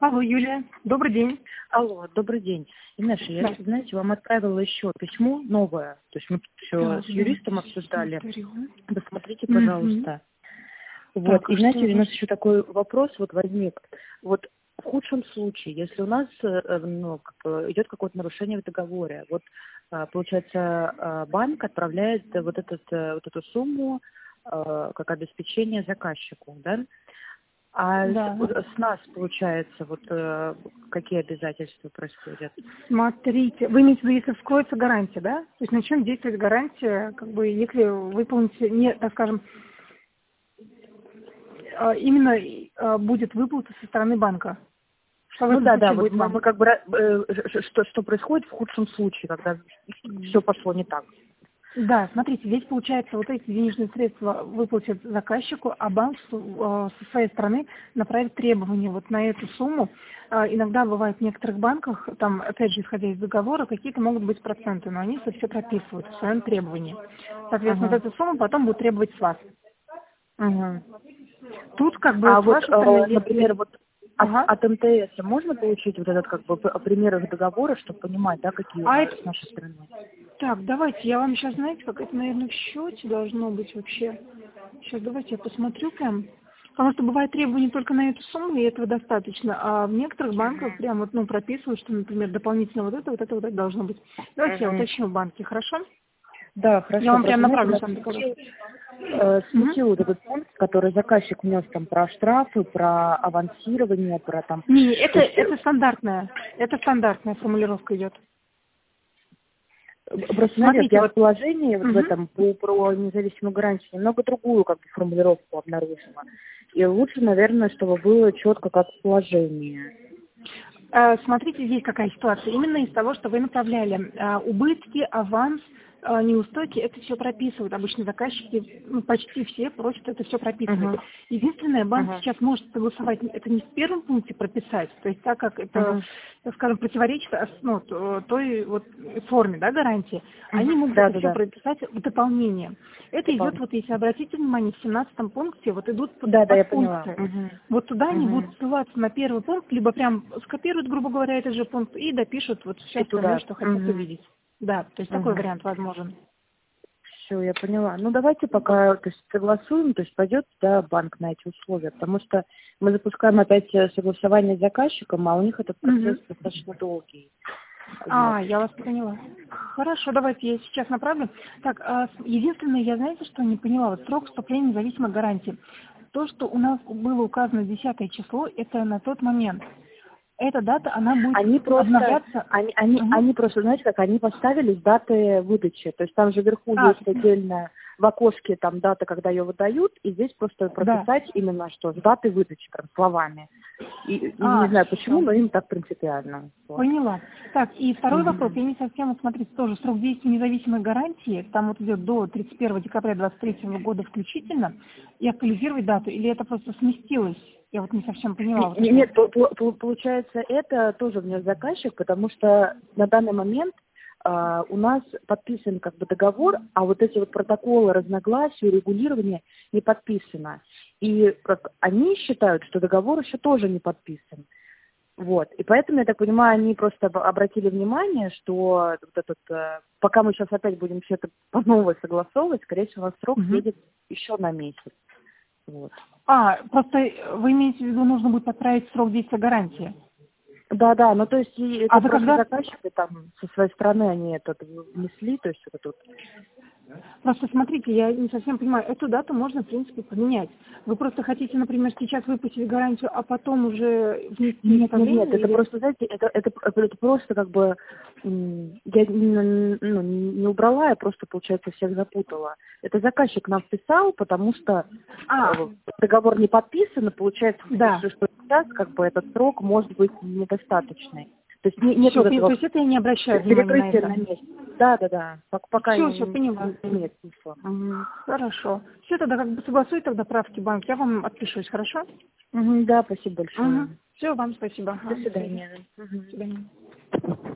Алло, Юлия, добрый день. Алло, добрый день. Инесса, я, Да. знаете, вам отправила еще письмо новое. То есть мы все Так, с да, юристом сейчас обсуждали. посмотрю. Посмотрите, Мгм. пожалуйста. Вот. Так, а И что знаете, у у вас? нас еще такой вопрос вот возник. Вот в худшем случае, если у нас идет какое-то нарушение в договоре, вот получается банк отправляет вот эту сумму как обеспечение заказчику, да? А Да. с нас, получается, вот какие обязательства происходят? Смотрите, вы имеете в виду, если вскроется гарантия, да? То есть начнет действовать гарантия, как бы, если выполните, не, так скажем, именно будет выплата со стороны банка. Что в Ну этом да, случае вот будет вам? мы как бы что происходит в худшем случае, когда все пошло не так. Да, смотрите, здесь получается вот эти денежные средства выплатят заказчику, а банк со своей стороны направит требования вот на эту сумму. Иногда бывает в некоторых банках, там, опять же, исходя из договора, какие-то могут быть проценты, но они все прописывают в своем требовании. Соответственно, вот Ага. эту сумму потом будут требовать с вас. Ага. Тут как бы А с вот, вашей стороны, например, если... вот Ага. от МТС можно получить вот этот как бы пример их договора, чтобы понимать, да, какие у А нас это... с нашей стороны? Так, давайте, я вам сейчас, знаете, как это, наверное, в счете должно быть вообще. Сейчас давайте я посмотрю прям. Потому что бывает требования только на эту сумму, и этого достаточно. А в некоторых банках прям вот, ну, прописывают, что, например, дополнительно вот это должно быть. Давайте я Мгм. уточню в банке, хорошо? Да, Я хорошо. вам прям Просто, знаете, направлю нас сам договор. Мгм. смутил вот этот пункт, который заказчик внес там про штрафы, про авансирование, про там... Не, То есть, это стандартная формулировка идет. просто, знаете, Смотрите, я в вот. положении вот в Мгм. этом про независимую гарантию немного другую как бы формулировку обнаружила. И лучше, наверное, чтобы было четко как в положении. Смотрите, здесь какая ситуация. Именно из того, что вы направляли убытки, аванс, неустойки, это все прописывают. Обычно заказчики, ну, почти все просят это все прописывать. Ага, Единственное, банк ага, сейчас может согласовать это не в первом пункте прописать, то есть так как это, ага, так скажем, противоречит ну, той вот форме, да, гарантии, они ага. могут Да, это да, все да. прописать в дополнение. Это идет, вот если обратите внимание, в 17 пункте, вот идут Да, да, я поняла. подпункты. Угу. Вот туда они будут Угу. ссылаться на первый пункт, либо прям скопируют, грубо говоря, этот же пункт и допишут вот все И остальное, туда. что хотят Угу. увидеть. Да, то есть такой Угу. вариант возможен. Все, я поняла. Ну, давайте пока, то есть, согласуем, то есть, пойдет, да, банк на эти условия, потому что мы запускаем опять согласование с заказчиком, а у них этот процесс Мгм. достаточно долгий. Вот. Я вас поняла. Хорошо, давайте я сейчас направлю. Так, единственное, я знаете, что не поняла, вот срок вступления независимой гарантии. То, что у нас было указано 10 число, это на тот момент. Эта дата, она будет Они просто, обновляться. они Мгм. просто, знаете, как они поставили с даты выдачи. То есть там же вверху есть отдельно в окошке там дата, когда ее выдают, и здесь просто Да. прописать именно что с даты выдачи, прям словами. И не знаю почему, Все. но им так принципиально. Вот. Поняла. Так, и второй вопрос. Мгм. Я не совсем, вот смотрите, тоже срок действия независимой гарантии, там вот идет до 31 декабря 2023 года включительно, и актуализировать дату, или это просто сместилось? Я вот не совсем поняла вот это вот. Нет, получается, это тоже внес заказчик, потому что на данный момент у нас подписан как бы договор, а вот эти вот протоколы разногласий, регулирования не подписано. И как они считают, что договор еще тоже не подписан. Вот. И поэтому, я так понимаю, они просто обратили внимание, что вот этот, пока мы сейчас опять будем все это по новой согласовывать, скорее всего, у нас срок Мгм. едет еще на месяц. Вот. Просто вы имеете в виду, нужно будет отправить срок действия гарантии? Да, да, ну то есть и А это вы просто когда... заказчики там со своей стороны они это внесли, то есть вот тут. Просто смотрите, я не совсем понимаю, эту дату можно, в принципе, поменять. Вы просто хотите, например, сейчас выпустить гарантию, а потом уже внести Нет, нет, нет, исправление? это Или... просто, знаете, это просто как бы я не убрала, я просто, получается, всех запутала. Это заказчик нам вписал, потому что договор не подписан, и получается, Да. что сейчас как бы этот срок может быть недостаточный. То есть нет Все, вот то этого есть это я не обращаю внимания на перекрытия на это. месте. Да, да, да. Пока Все, поняла. нет смысла. Мгм. Хорошо. Все, тогда как бы согласуй тогда правки банк. Я вам отпишусь, хорошо? Мгм, да, спасибо большое. Все, вам спасибо. До До связи. свидания. До свидания.